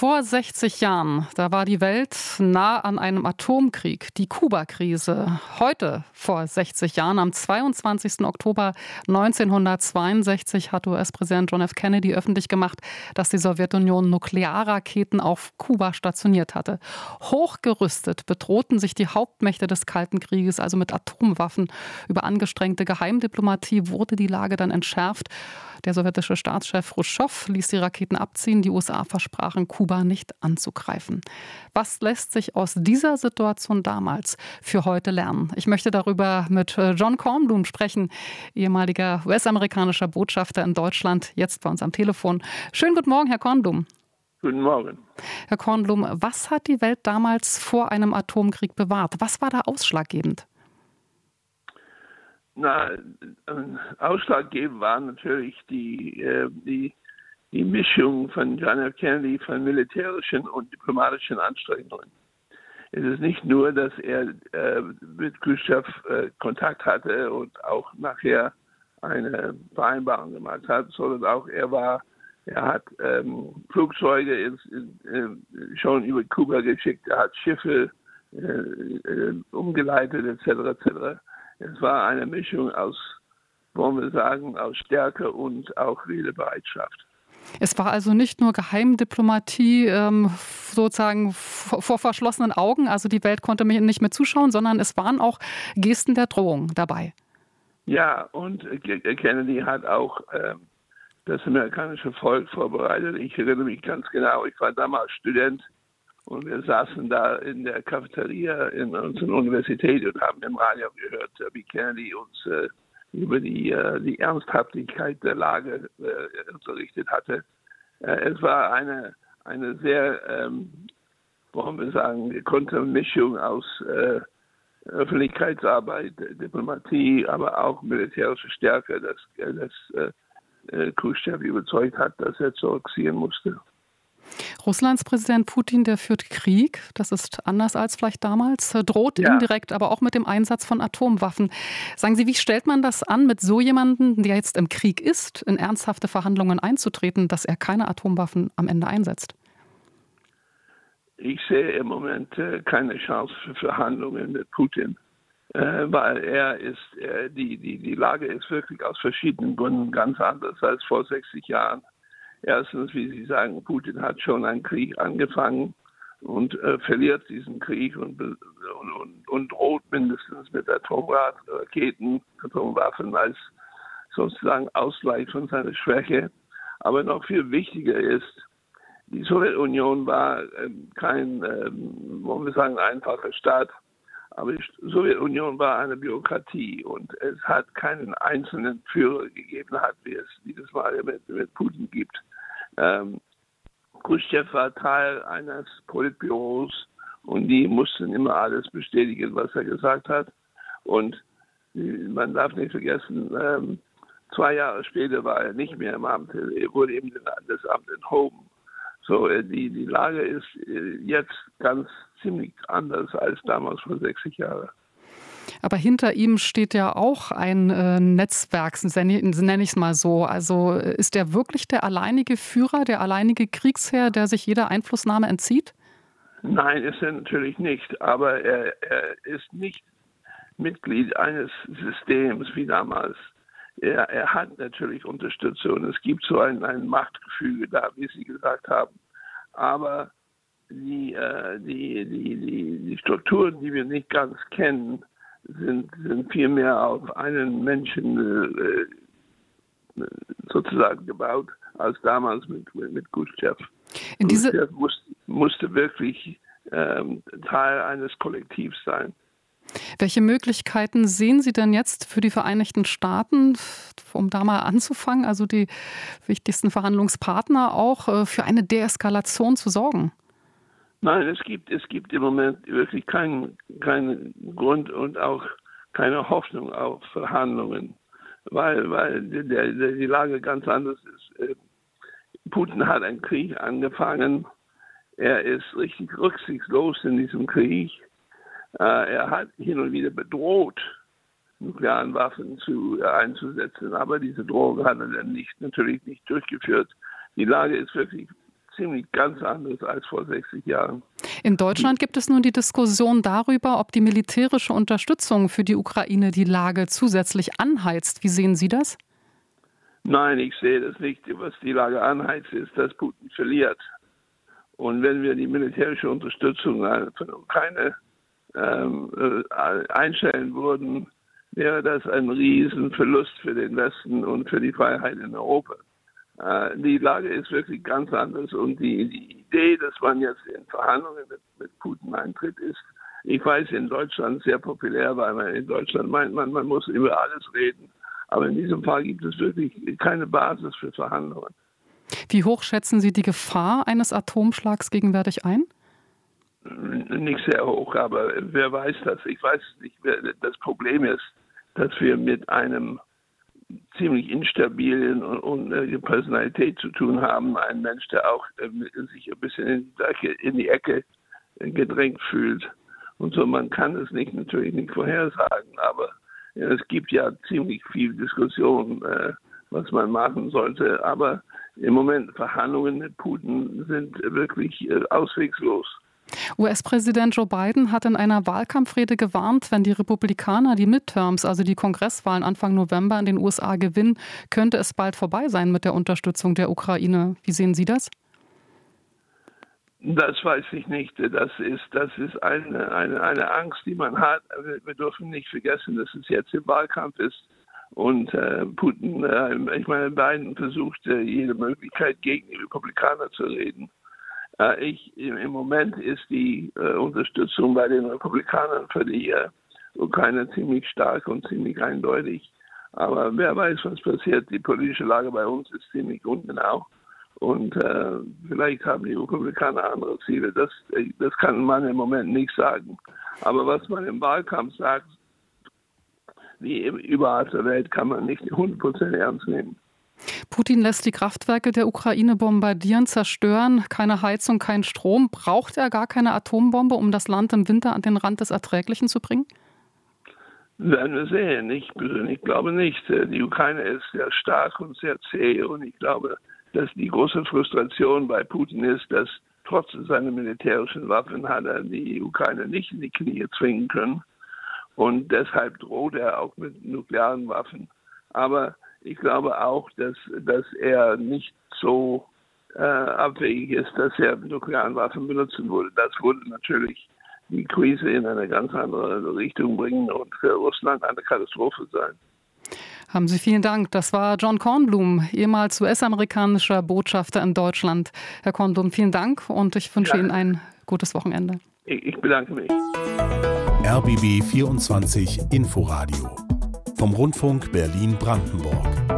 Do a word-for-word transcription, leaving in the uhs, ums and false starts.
Vor sechzig Jahren, da war die Welt nah an einem Atomkrieg, die Kuba-Krise. Heute, vor sechzig Jahren, am zweiundzwanzigsten Oktober neunzehnhundertzweiundsechzig, hat U S-Präsident John F. Kennedy öffentlich gemacht, dass die Sowjetunion Nuklearraketen auf Kuba stationiert hatte. Hochgerüstet bedrohten sich die Hauptmächte des Kalten Krieges, also mit Atomwaffen. Über angestrengte Geheimdiplomatie wurde die Lage dann entschärft. Der sowjetische Staatschef Chruschtschow ließ die Raketen abziehen. Die U S A versprachen, Kuba nicht anzugreifen. Was lässt sich aus dieser Situation damals für heute lernen? Ich möchte darüber mit John Kornblum sprechen, ehemaliger U S-amerikanischer Botschafter in Deutschland, jetzt bei uns am Telefon. Schönen guten Morgen, Herr Kornblum. Guten Morgen. Herr Kornblum, was hat die Welt damals vor einem Atomkrieg bewahrt? Was war da ausschlaggebend? Na, ausschlaggebend war natürlich die, äh, die, die Mischung von John F. Kennedy von militärischen und diplomatischen Anstrengungen. Es ist nicht nur, dass er äh, mit Chruschtschow äh, Kontakt hatte und auch nachher eine Vereinbarung gemacht hat, sondern auch er war, er hat ähm, Flugzeuge ins, in, äh, schon über Kuba geschickt, er hat Schiffe äh, äh, umgeleitet et cetera et cetera. Es war eine Mischung aus, wollen wir sagen, aus Stärke und auch Redebereitschaft. Es war also nicht nur Geheimdiplomatie ähm, sozusagen vor verschlossenen Augen, also die Welt konnte nicht mehr zuschauen, sondern es waren auch Gesten der Drohung dabei. Ja, und Kennedy hat auch ähm, das amerikanische Volk vorbereitet. Ich erinnere mich ganz genau, ich war damals Student. Und wir saßen da in der Cafeteria in unserer Universität und haben im Radio gehört, wie Kennedy uns äh, über die, äh, die Ernsthaftigkeit der Lage äh, unterrichtet hatte. Äh, es war eine, eine sehr, ähm, wollen wir sagen, gekonnte Mischung aus äh, Öffentlichkeitsarbeit, Diplomatie, aber auch militärische Stärke, dass, dass äh, Chruschtschow überzeugt hat, dass er zurückziehen musste. Russlands Präsident Putin, der führt Krieg, das ist anders als vielleicht damals, droht ja. indirekt, aber auch mit dem Einsatz von Atomwaffen. Sagen Sie, wie stellt man das an, mit so jemandem, der jetzt im Krieg ist, in ernsthafte Verhandlungen einzutreten, dass er keine Atomwaffen am Ende einsetzt? Ich sehe im Moment äh, keine Chance für Verhandlungen mit Putin, äh, weil er ist, äh, die, die, die Lage ist wirklich aus verschiedenen Gründen ganz anders als vor sechzig Jahren. Erstens, wie Sie sagen, Putin hat schon einen Krieg angefangen und äh, verliert diesen Krieg und, und, und, und droht mindestens mit Atomraketen, Atomwaffen als sozusagen Ausgleich von seiner Schwäche. Aber noch viel wichtiger ist, die Sowjetunion war äh, kein, äh, wollen wir sagen, einfacher Staat, aber die Sowjetunion war eine Bürokratie und es hat keinen einzelnen Führer gegeben, hat, wie es dieses Mal mit, mit Putin gibt. Ähm, Chruschtschow war Teil eines Politbüros und die mussten immer alles bestätigen, was er gesagt hat. Und man darf nicht vergessen, ähm, zwei Jahre später war er nicht mehr im Amt. Er wurde eben das Amt enthoben. So, die, die Lage ist jetzt ganz ziemlich anders als damals vor sechzig Jahren. Aber hinter ihm steht ja auch ein äh, Netzwerk, nenne ich es mal so. Also ist er wirklich der alleinige Führer, der alleinige Kriegsherr, der sich jeder Einflussnahme entzieht? Nein, ist er natürlich nicht. Aber er, er ist nicht Mitglied eines Systems wie damals. Er, er hat natürlich Unterstützung. Es gibt so ein, ein Machtgefüge da, wie Sie gesagt haben. Aber die, äh, die, die, die, die Strukturen, die wir nicht ganz kennen, sind, sind vielmehr auf einen Menschen äh, sozusagen gebaut, als damals mit, mit Chruschtschow. In diese Chruschtschow musste, musste wirklich ähm, Teil eines Kollektivs sein. Welche Möglichkeiten sehen Sie denn jetzt für die Vereinigten Staaten, um da mal anzufangen, also die wichtigsten Verhandlungspartner auch, für eine Deeskalation zu sorgen? Nein, es gibt, es gibt im Moment wirklich keinen keinen Grund und auch keine Hoffnung auf Verhandlungen, weil, weil der, der, die Lage ganz anders ist. Putin hat einen Krieg angefangen. Er ist richtig rücksichtslos in diesem Krieg. Er hat hin und wieder bedroht, nuklearen Waffen zu, einzusetzen, aber diese Drohung hat er dann nicht, natürlich nicht durchgeführt. Die Lage ist wirklich ziemlich ganz anderes als vor sechzig Jahren. In Deutschland gibt es nun die Diskussion darüber, ob die militärische Unterstützung für die Ukraine die Lage zusätzlich anheizt. Wie sehen Sie das? Nein, ich sehe das nicht. Was die Lage anheizt, ist, dass Putin verliert. Und wenn wir die militärische Unterstützung von der Ukraine ähm, einstellen würden, wäre das ein Riesenverlust für den Westen und für die Freiheit in Europa. Äh, die Lage ist wirklich ganz anders und die, die Idee, dass man jetzt in Verhandlungen mit, mit Putin eintritt, ist, ich weiß, in Deutschland sehr populär, weil man in Deutschland meint, man, man muss über alles reden. Aber in diesem Fall gibt es wirklich keine Basis für Verhandlungen. Wie hoch schätzen Sie die Gefahr eines Atomschlags gegenwärtig ein? Nicht sehr hoch, aber wer weiß das? Ich weiß nicht. Das Problem ist, dass wir mit einem ziemlich instabilen und, und äh, Personalität zu tun haben. Ein Mensch, der auch äh, sich ein bisschen in die Ecke, in die Ecke äh, gedrängt fühlt. Und so, man kann es nicht natürlich nicht vorhersagen, aber ja, es gibt ja ziemlich viel Diskussion, äh, was man machen sollte. Aber im Moment Verhandlungen mit Putin sind wirklich äh, auswegslos. U S-Präsident Joe Biden hat in einer Wahlkampfrede gewarnt, wenn die Republikaner die Midterms, also die Kongresswahlen Anfang November in den U S A gewinnen, könnte es bald vorbei sein mit der Unterstützung der Ukraine. Wie sehen Sie das? Das weiß ich nicht. Das ist, das ist eine, eine, eine Angst, die man hat. Wir dürfen nicht vergessen, dass es jetzt im Wahlkampf ist. Und äh, Putin, äh, ich meine, Biden versucht, äh, jede Möglichkeit gegen die Republikaner zu reden. Äh, ich, im Moment ist die äh, Unterstützung bei den Republikanern für die äh, Ukraine ziemlich stark und ziemlich eindeutig. Aber wer weiß, was passiert. Die politische Lage bei uns ist ziemlich ungenau. Und äh, vielleicht haben die Republikaner andere Ziele. Das, das kann man im Moment nicht sagen. Aber was man im Wahlkampf sagt, wie überall der Welt, kann man nicht hundert Prozent ernst nehmen. Putin lässt die Kraftwerke der Ukraine bombardieren, zerstören. Keine Heizung, kein Strom. Braucht er gar keine Atombombe, um das Land im Winter an den Rand des Erträglichen zu bringen? Werden wir sehen. Ich persönlich glaube nicht. Die Ukraine ist sehr stark und sehr zäh. Und ich glaube, dass die große Frustration bei Putin ist, dass trotz seiner militärischen Waffen hat er die Ukraine nicht in die Knie zwingen können. Und deshalb droht er auch mit nuklearen Waffen. Aber ich glaube auch, dass, dass er nicht so äh, abwegig ist, dass er nukleare Waffen benutzen würde. Das würde natürlich die Krise in eine ganz andere Richtung bringen und für Russland eine Katastrophe sein. Haben Sie vielen Dank. Das war John Kornblum, ehemals U S-amerikanischer Botschafter in Deutschland. Herr Kornblum, vielen Dank und ich wünsche ja. Ihnen ein gutes Wochenende. Ich, ich bedanke mich. R B B vierundzwanzig Inforadio vom Rundfunk Berlin-Brandenburg.